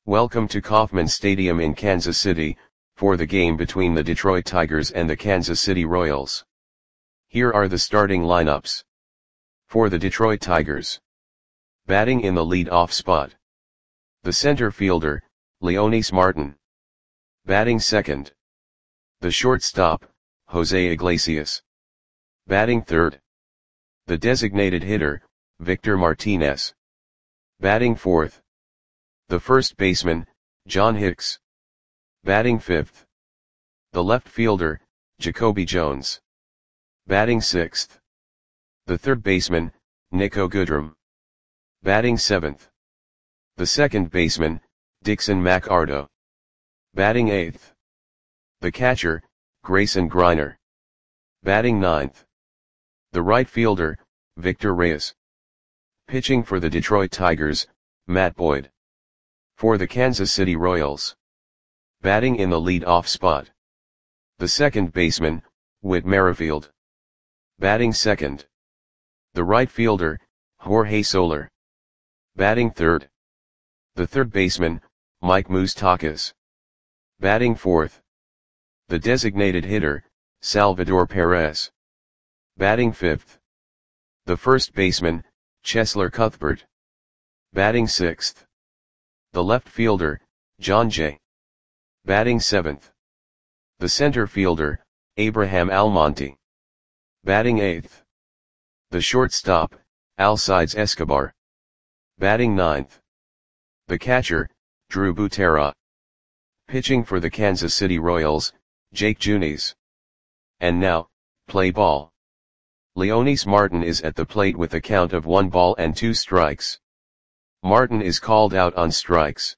Welcome to Kauffman Stadium in Kansas City, for the game between the Detroit Tigers and the Kansas City Royals. Here are the starting lineups. For the Detroit Tigers. Batting in the lead-off spot. The center fielder, Leonys Martin. Batting second. The shortstop, Jose Iglesias. Batting third. The designated hitter, Victor Martinez. Batting fourth. The first baseman, John Hicks. Batting fifth. The left fielder, Jacoby Jones. Batting sixth. The third baseman, Niko Goodrum. Batting seventh. The second baseman, Dixon McArdo. Batting eighth. The catcher, Grayson Greiner. Batting ninth. The right fielder, Victor Reyes. Pitching for the Detroit Tigers, Matt Boyd. For the Kansas City Royals. Batting in the lead-off spot. The second baseman, Whit Merrifield. Batting second. The right fielder, Jorge Soler. Batting third. The third baseman, Mike Moustakas. Batting fourth. The designated hitter, Salvador Perez. Batting fifth. The first baseman, Cheslor Cuthbert. Batting sixth. The left fielder, John Jay. Batting seventh. The center fielder, Abraham Almonte. Batting eighth. The shortstop, Alcides Escobar. Batting ninth. The catcher, Drew Butera. Pitching for the Kansas City Royals, Jake Junis. And now, play ball. Leonys Martin is at the plate with a count of 1-2 strikes. Martin is called out on strikes.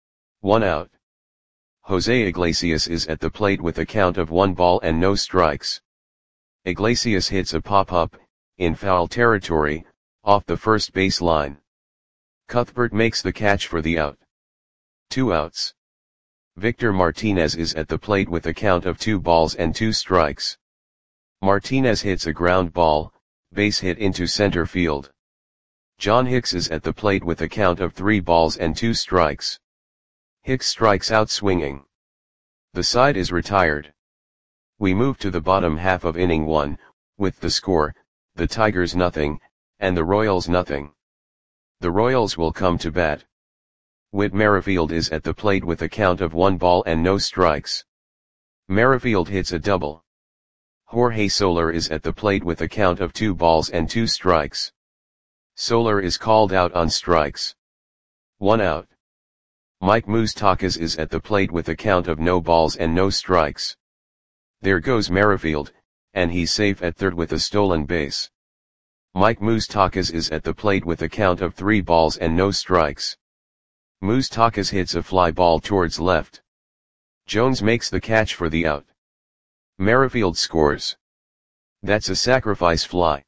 1 out. Jose Iglesias is at the plate with a count of 1 ball and no strikes. Iglesias hits a pop-up, in foul territory, off the first base line. Cuthbert makes the catch for the out. 2 outs. Victor Martinez is at the plate with a count of 2 balls and 2 strikes. Martinez hits a ground ball, base hit into center field. John Hicks is at the plate with a count of 3 balls and 2 strikes. Hicks strikes out swinging. The side is retired. We move to the bottom half of inning 1, with the score, the Tigers nothing, and the Royals nothing. The Royals will come to bat. Whit Merrifield is at the plate with a count of 1 ball and no strikes. Merrifield hits a double. Jorge Soler is at the plate with a count of 2 balls and 2 strikes. Soler is called out on strikes. 1 out. Mike Moustakas is at the plate with a count of no balls and no strikes. There goes Merrifield, and he's safe at third with a stolen base. Mike Moustakas is at the plate with a count of 3 balls and no strikes. Moustakas hits a fly ball towards left. Jones makes the catch for the out. Merrifield scores. That's a sacrifice fly.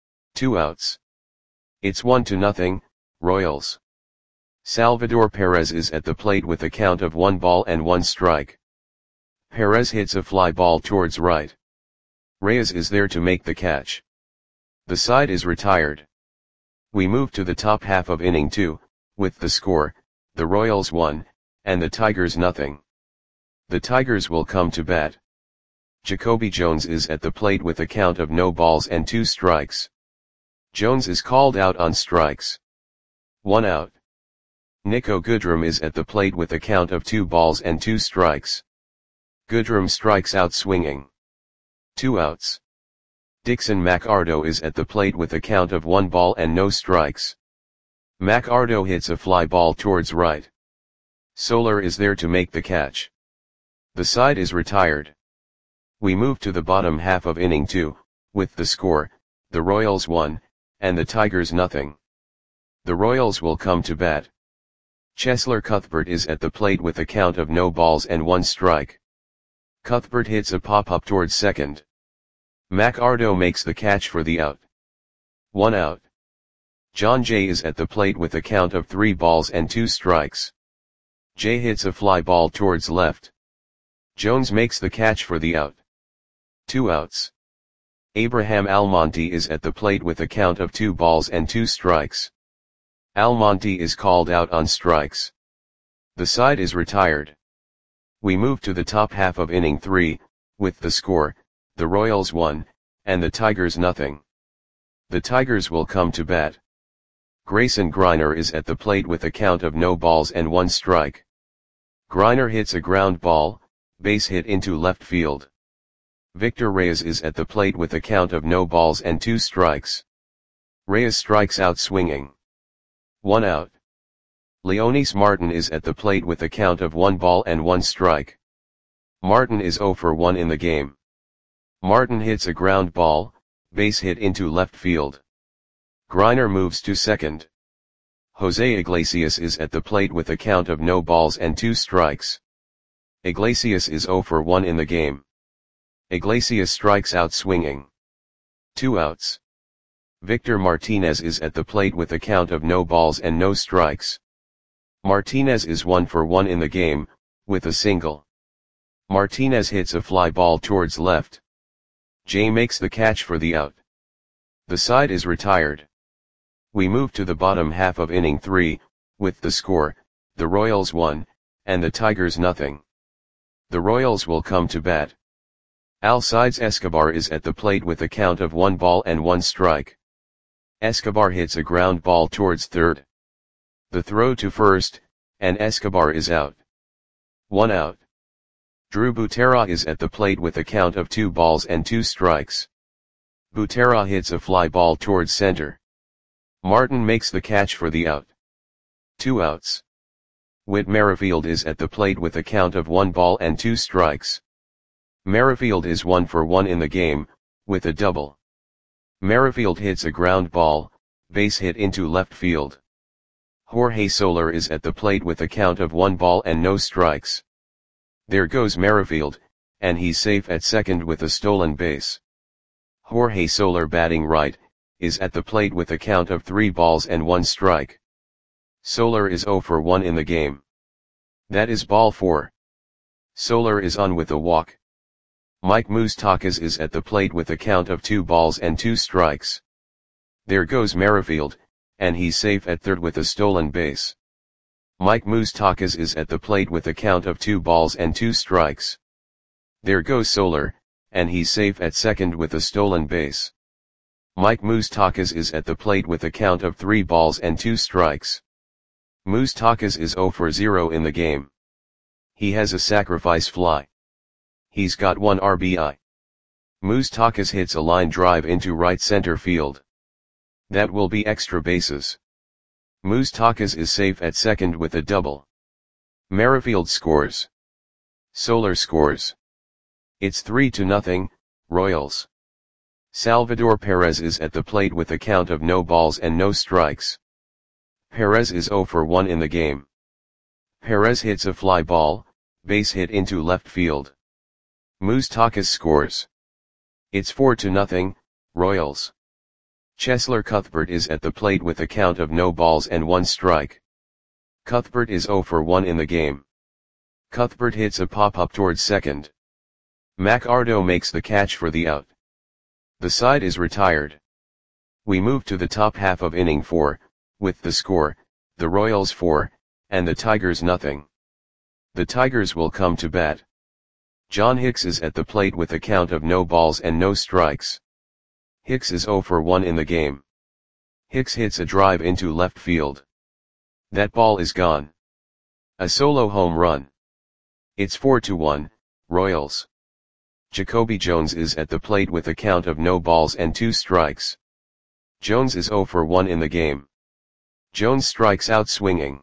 2 outs. It's 1-0, Royals. Salvador Perez is at the plate with a count of 1 ball and 1 strike. Perez hits a fly ball towards right. Reyes is there to make the catch. The side is retired. We move to the top half of inning 2, with the score, the Royals 1, and the Tigers nothing. The Tigers will come to bat. Jacoby Jones is at the plate with a count of no balls and 2 strikes. Jones is called out on strikes. 1 out. Niko Goodrum is at the plate with a count of 2 balls and 2 strikes. Goodrum strikes out swinging. 2 outs. Dixon McArdo is at the plate with a count of 1 ball and no strikes. McArdo hits a fly ball towards right. Soler is there to make the catch. The side is retired. We move to the bottom half of inning 2, with the score, the Royals 1, and the Tigers nothing. The Royals will come to bat. Cheslor Cuthbert is at the plate with a count of no balls and 1 strike. Cuthbert hits a pop-up towards second. McArdo makes the catch for the out. 1 out. John Jay is at the plate with a count of 3 balls and 2 strikes. Jay hits a fly ball towards left. Jones makes the catch for the out. 2 outs. Abraham Almonte is at the plate with a count of 2 balls and 2 strikes. Almonte is called out on strikes. The side is retired. We move to the top half of inning 3, with the score, the Royals 1, and the Tigers nothing. The Tigers will come to bat. Grayson Greiner is at the plate with a count of no balls and 1 strike. Greiner hits a ground ball, base hit into left field. Victor Reyes is at the plate with a count of no balls and 2 strikes. Reyes strikes out swinging. 1 out. Leonys Martin is at the plate with a count of 1 ball and 1 strike. Martin is 0 for 1 in the game. Martin hits a ground ball, base hit into left field. Greiner moves to second. Jose Iglesias is at the plate with a count of no balls and 2 strikes. Iglesias is 0 for 1 in the game. Iglesias strikes out swinging. 2 outs. Victor Martinez is at the plate with a count of no balls and no strikes. Martinez is 1 for 1 in the game, with a single. Martinez hits a fly ball towards left. Jay makes the catch for the out. The side is retired. We move to the bottom half of inning 3, with the score, the Royals 1, and the Tigers nothing. The Royals will come to bat. Alcides Escobar is at the plate with a count of 1 ball and 1 strike. Escobar hits a ground ball towards third. The throw to first, and Escobar is out. 1 out. Drew Butera is at the plate with a count of 2 balls and 2 strikes. Butera hits a fly ball towards center. Martin makes the catch for the out. 2 outs. Whit Merrifield is at the plate with a count of 1 ball and 2 strikes. Merrifield is 1 for 1 in the game, with a double. Merrifield hits a ground ball, base hit into left field. Jorge Soler is at the plate with a count of 1 ball and no strikes. There goes Merrifield, and he's safe at second with a stolen base. Jorge Soler, batting right, is at the plate with a count of 3 balls and 1 strike. Soler is 0 for 1 in the game. That is ball 4. Soler is on with a walk. Mike Moustakas is at the plate with a count of 2 balls and 2 strikes. There goes Merrifield, and he's safe at third with a stolen base. Mike Moustakas is at the plate with a count of 2 balls and 2 strikes. There goes Soler, and he's safe at second with a stolen base. Mike Moustakas is at the plate with a count of 3 balls and 2 strikes. Moustakas is 0 for 0 in the game. He has a sacrifice fly. He's got 1 RBI. Moustakas hits a line drive into right center field. That will be extra bases. Moustakas is safe at second with a double. Merrifield scores. Soler scores. It's 3-0, Royals. Salvador Perez is at the plate with a count of no balls and no strikes. Perez is 0 for 1 in the game. Perez hits a fly ball, base hit into left field. Moustakas scores. It's 4-0, Royals. Cheslor Cuthbert is at the plate with a count of no balls and 1 strike. Cuthbert is 0 for 1 in the game. Cuthbert hits a pop-up towards second. McArdo makes the catch for the out. The side is retired. We move to the top half of inning 4, with the score, the Royals 4, and the Tigers nothing. The Tigers will come to bat. John Hicks is at the plate with a count of no balls and no strikes. Hicks is 0 for 1 in the game. Hicks hits a drive into left field. That ball is gone. A solo home run. It's 4-1, Royals. Jacoby Jones is at the plate with a count of no balls and 2 strikes. Jones is 0 for 1 in the game. Jones strikes out swinging.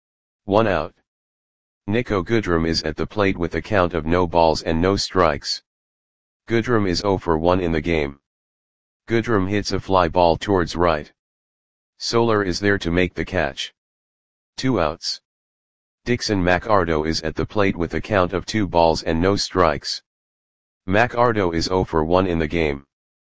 1 out. Nico Goodrum is at the plate with a count of no balls and no strikes. Goodrum is 0 for 1 in the game. Goodrum hits a fly ball towards right. Soler is there to make the catch. 2 outs. Dixon McArdo is at the plate with a count of 2 balls and no strikes. McArdo is 0 for 1 in the game.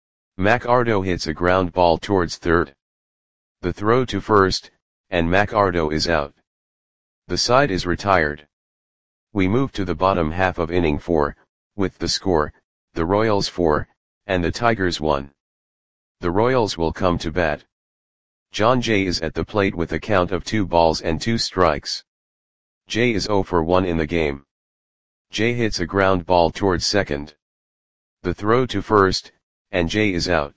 McArdo hits a ground ball towards third. The throw to first, and McArdo is out. The side is retired. We move to the bottom half of inning 4, with the score, the Royals 4, and the Tigers 1. The Royals will come to bat. John Jay is at the plate with a count of 2 balls and 2 strikes. J is 0 for 1 in the game. J hits a ground ball towards second. The throw to first, and J is out.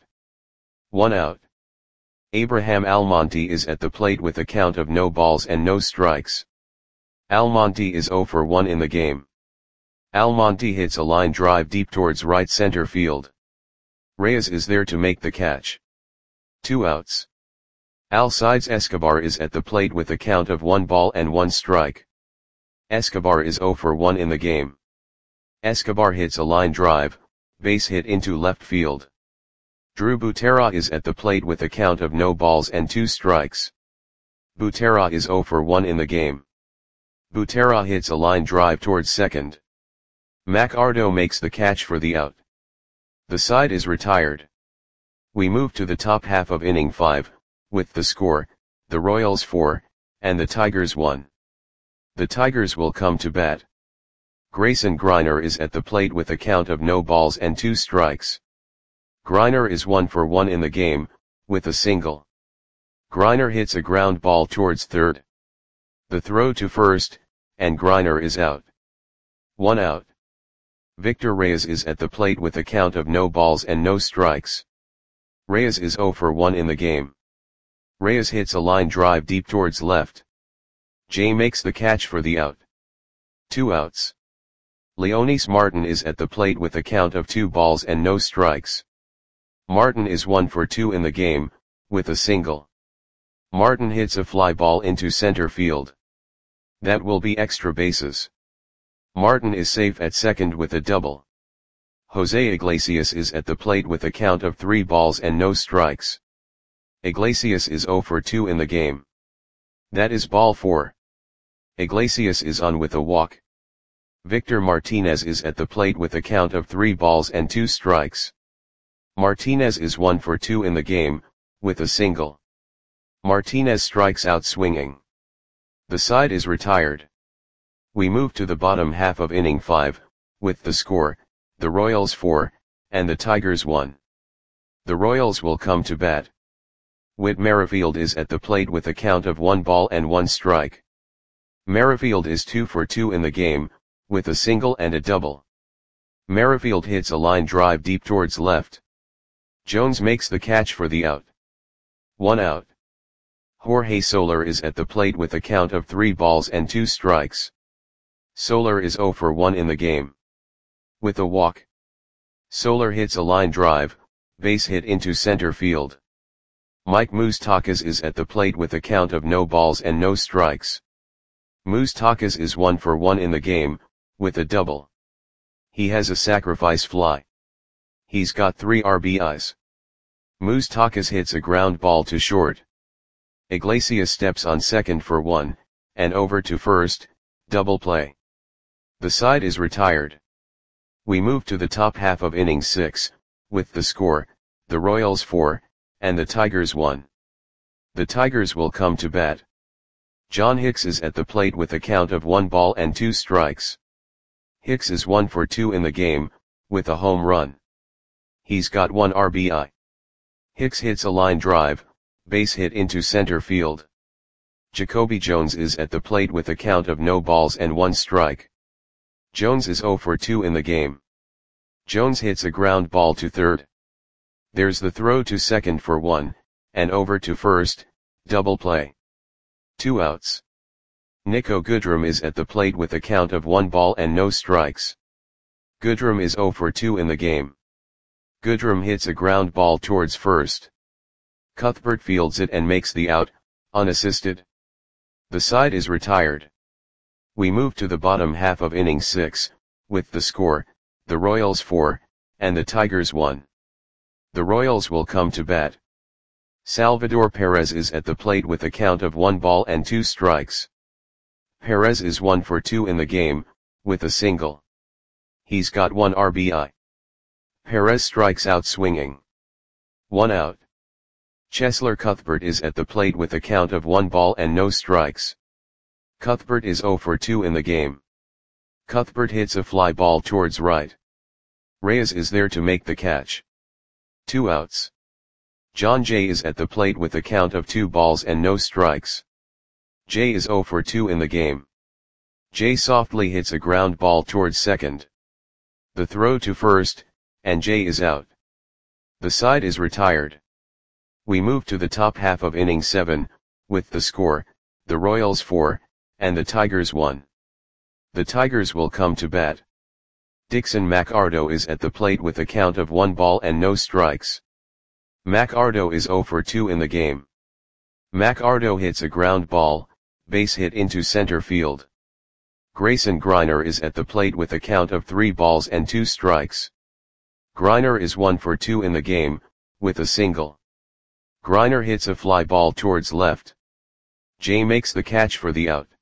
1 out. Abraham Almonte is at the plate with a count of no balls and no strikes. Almonte is 0 for 1 in the game. Almonte hits a line drive deep towards right center field. Reyes is there to make the catch. 2 outs. Alcides Escobar is at the plate with a count of 1 ball and 1 strike. Escobar is 0 for 1 in the game. Escobar hits a line drive, base hit into left field. Drew Butera is at the plate with a count of no balls and 2 strikes. Butera is 0 for 1 in the game. Butera hits a line drive towards second. Macardo makes the catch for the out. The side is retired. We move to the top half of inning 5, with the score, the Royals 4, and the Tigers 1. The Tigers will come to bat. Grayson Greiner is at the plate with a count of no balls and 2 strikes. Greiner is 1 for 1 in the game, with a single. Greiner hits a ground ball towards third. The throw to first, and Greiner is out. 1 out. Victor Reyes is at the plate with a count of no balls and no strikes. Reyes is 0 for 1 in the game. Reyes hits a line drive deep towards left. J makes the catch for the out. 2 outs. Leonys Martin is at the plate with a count of 2 balls and no strikes. Martin is 1 for 2 in the game, with a single. Martin hits a fly ball into center field. That will be extra bases. Martin is safe at second with a double. Jose Iglesias is at the plate with a count of 3 balls and no strikes. Iglesias is 0 for 2 in the game. That is ball 4. Iglesias is on with a walk. Victor Martinez is at the plate with a count of 3 balls and 2 strikes. Martinez is 1 for 2 in the game, with a single. Martinez strikes out swinging. The side is retired. We move to the bottom half of inning 5, with the score, the Royals 4, and the Tigers 1. The Royals will come to bat. Whit Merrifield is at the plate with a count of 1 ball and 1 strike. Merrifield is 2 for 2 in the game, with a single and a double. Merrifield hits a line drive deep towards left. Jones makes the catch for the out. 1 out. Jorge Soler is at the plate with a count of 3 balls and 2 strikes. Soler is 0 for 1 in the game. With a walk. Soler hits a line drive, base hit into center field. Mike Moustakas is at the plate with a count of no balls and no strikes. Moustakas is 1 for 1 in the game, with a double. He has a sacrifice fly. He's got 3 RBIs. Moustakas hits a ground ball to short. Iglesias steps on second for 1, and over to first, double play. The side is retired. We move to the top half of inning 6, with the score, the Royals 4, and the Tigers 1. The Tigers will come to bat. John Hicks is at the plate with a count of 1 ball and 2 strikes. Hicks is 1 for 2 in the game, with a home run. He's got 1 RBI. Hicks hits a line drive, base hit into center field. Jacoby Jones is at the plate with a count of no balls and 1 strike. Jones is 0 for 2 in the game. Jones hits a ground ball to third. There's the throw to second for 1, and over to first, double play. 2 outs. Nico Goodrum is at the plate with a count of 1 ball and no strikes. Goodrum is 0 for 2 in the game. Goodrum hits a ground ball towards first. Cuthbert fields it and makes the out, unassisted. The side is retired. We move to the bottom half of inning 6, with the score, the Royals 4, and the Tigers 1. The Royals will come to bat. Salvador Perez is at the plate with a count of 1 ball and 2 strikes. Perez is 1 for 2 in the game, with a single. He's got 1 RBI. Perez strikes out swinging. 1 out. Cheslor Cuthbert is at the plate with a count of 1 ball and no strikes. Cuthbert is 0 for 2 in the game. Cuthbert hits a fly ball towards right. Reyes is there to make the catch. 2 outs. John Jay is at the plate with a count of 2 balls and no strikes. Jay is 0 for 2 in the game. Jay softly hits a ground ball towards second. The throw to first, and Jay is out. The side is retired. We move to the top half of inning 7, with the score, the Royals 4, and the Tigers 1. The Tigers will come to bat. Dixon McArdo is at the plate with a count of 1 ball and no strikes. McArdo is 0 for 2 in the game. McArdo hits a ground ball, base hit into center field. Grayson Greiner is at the plate with a count of 3 balls and 2 strikes. Greiner is 1 for 2 in the game, with a single. Greiner hits a fly ball towards left. Jay makes the catch for the out.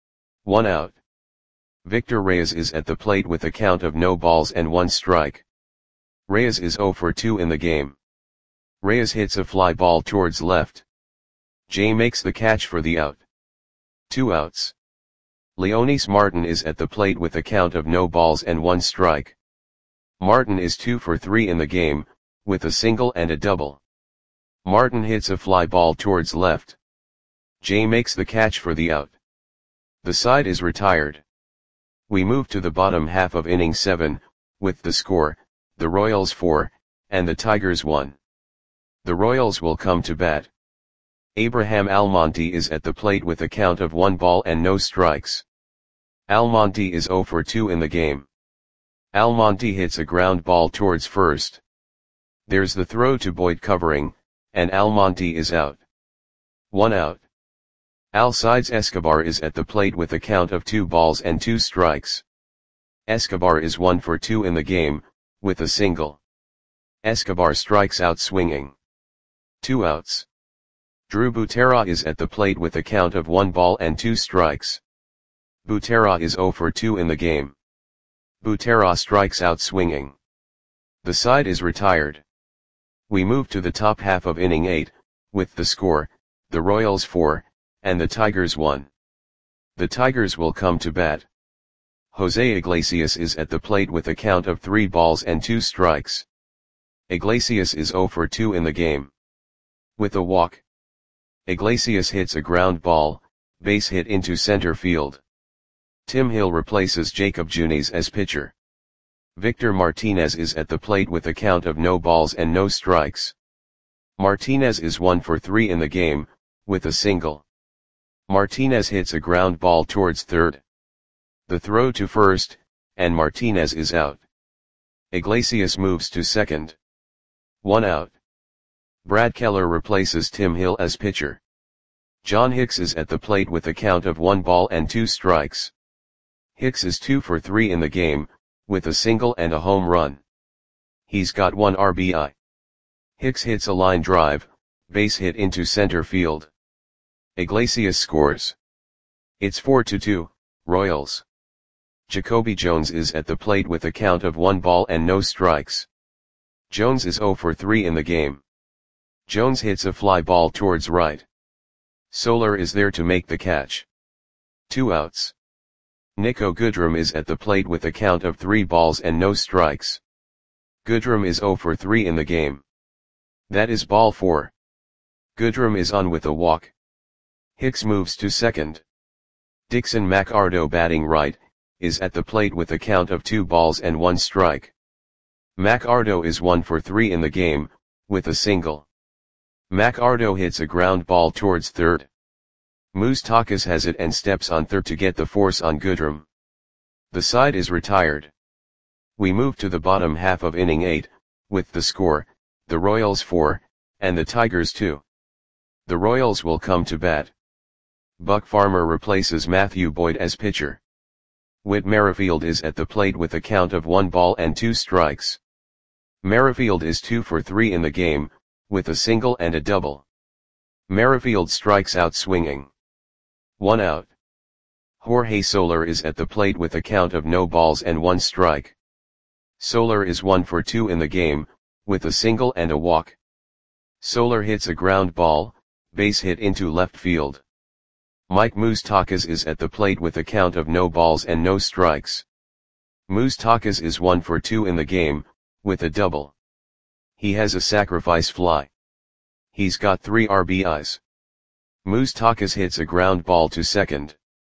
1 out. Victor Reyes is at the plate with a count of no balls and 1 strike. Reyes is 0 for 2 in the game. Reyes hits a fly ball towards left. Jay makes the catch for the out. 2 outs. Leonys Martin is at the plate with a count of no balls and 1 strike. Martin is 2 for 3 in the game, with a single and a double. Martin hits a fly ball towards left. Jay makes the catch for the out. The side is retired. We move to the bottom half of inning 7, with the score, the Royals 4, and the Tigers 1. The Royals will come to bat. Abraham Almonte is at the plate with a count of 1 ball and no strikes. Almonte is 0 for 2 in the game. Almonte hits a ground ball towards first. There's the throw to Boyd covering, and Almonte is out. 1 out. Alcides Escobar is at the plate with a count of 2 balls and 2 strikes. Escobar is 1 for 2 in the game, with a single. Escobar strikes out swinging. 2 outs. Drew Butera is at the plate with a count of 1 ball and 2 strikes. Butera is 0 for 2 in the game. Butera strikes out swinging. The side is retired. We move to the top half of inning 8, with the score, the Royals 4, and the Tigers 1. The Tigers will come to bat. Jose Iglesias is at the plate with a count of 3 balls and 2 strikes. Iglesias is 0 for 2 in the game. With a walk. Iglesias hits a ground ball, base hit into center field. Tim Hill replaces Jacob Junis as pitcher. Victor Martinez is at the plate with a count of no balls and no strikes. Martinez is 1 for 3 in the game, with a single. Martinez hits a ground ball towards third. The throw to first, and Martinez is out. Iglesias moves to second. 1 out. Brad Keller replaces Tim Hill as pitcher. John Hicks is at the plate with a count of 1 ball and 2 strikes. Hicks is 2 for 3 in the game, with a single and a home run. He's got 1 RBI. Hicks hits a line drive, base hit into center field. Iglesias scores. It's 4-2, Royals. Jacoby Jones is at the plate with a count of 1 ball and no strikes. Jones is 0 for 3 in the game. Jones hits a fly ball towards right. Soler is there to make the catch. 2 outs. Nico Goodrum is at the plate with a count of 3 balls and no strikes. Goodrum is 0 for 3 in the game. That is ball 4. Goodrum is on with a walk. Hicks moves to second. Dixon McArdo batting right, is at the plate with a count of 2 balls and 1 strike. McArdo is 1 for 3 in the game, with a single. McArdo hits a ground ball towards third. Moustakas has it and steps on third to get the force on Goodrum. The side is retired. We move to the bottom half of inning 8, with the score, the Royals 4, and the Tigers 2. The Royals will come to bat. Buck Farmer replaces Matthew Boyd as pitcher. Whit Merrifield is at the plate with a count of 1 ball and 2 strikes. Merrifield is 2 for 3 in the game, with a single and a double. Merrifield strikes out swinging. 1 out. Jorge Soler is at the plate with a count of no balls and 1 strike. Soler is 1 for 2 in the game, with a single and a walk. Soler hits a ground ball, base hit into left field. Mike Moustakas is at the plate with a count of no balls and no strikes. Moustakas is 1 for 2 in the game, with a double. He has a sacrifice fly. He's got 3 RBIs. Moustakas hits a ground ball to second.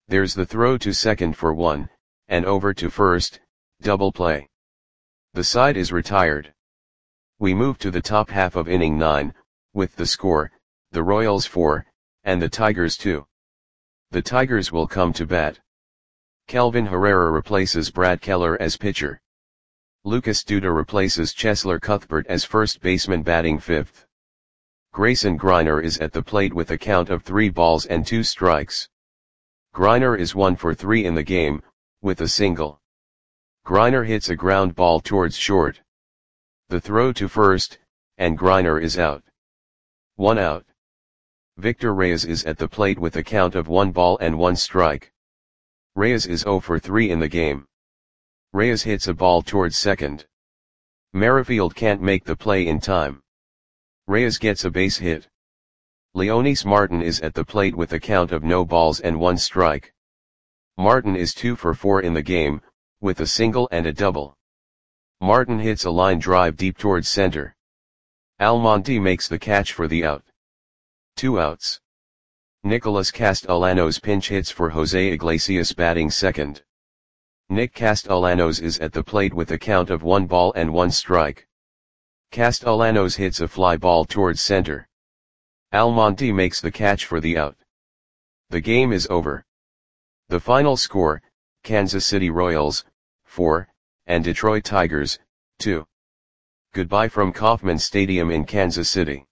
There's the throw to second for 1, and over to first, double play. The side is retired. We move to the top half of inning 9, with the score, the Royals 4, and the Tigers 2. The Tigers will come to bat. Kelvin Herrera replaces Brad Keller as pitcher. Lucas Duda replaces Cheslor Cuthbert as first baseman batting 5th. Grayson Greiner is at the plate with a count of 3 balls and 2 strikes. Greiner is 1 for 3 in the game, with a single. Greiner hits a ground ball towards short. The throw to first, and Greiner is out. 1 out. Victor Reyes is at the plate with a count of 1 ball and 1 strike. Reyes is 0 for 3 in the game. Reyes hits a ball towards second. Merrifield can't make the play in time. Reyes gets a base hit. Leonys Martin is at the plate with a count of no balls and 1 strike. Martin is 2 for 4 in the game, with a single and a double. Martin hits a line drive deep towards center. Almonte makes the catch for the out. 2 outs. Nicholas Castellanos pinch hits for Jose Iglesias batting second. Nick Castellanos is at the plate with a count of 1 ball and 1 strike. Castellanos hits a fly ball towards center. Almonte makes the catch for the out. The game is over. The final score, Kansas City Royals, 4, and Detroit Tigers, 2. Goodbye from Kauffman Stadium in Kansas City.